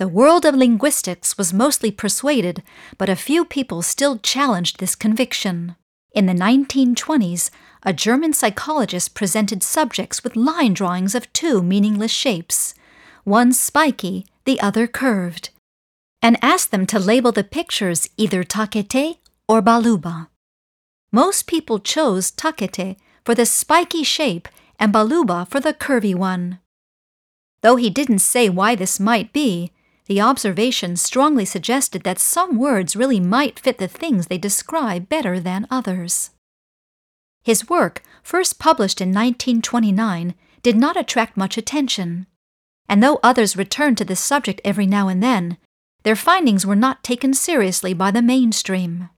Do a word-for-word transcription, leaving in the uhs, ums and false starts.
The world of linguistics was mostly persuaded, but a few people still challenged this conviction. In the nineteen twenties, a German psychologist presented subjects with line drawings of two meaningless shapes, one spiky, the other curved, and asked them to label the pictures either Takete or Baluba. Most people chose Takete for the spiky shape and Baluba for the curvy one. Though he didn't say why this might be, the observation strongly suggested that some words really might fit the things they describe better than others. His work, first published in nineteen twenty-nine, did not attract much attention, and though others returned to this subject every now and then, their findings were not taken seriously by the mainstream.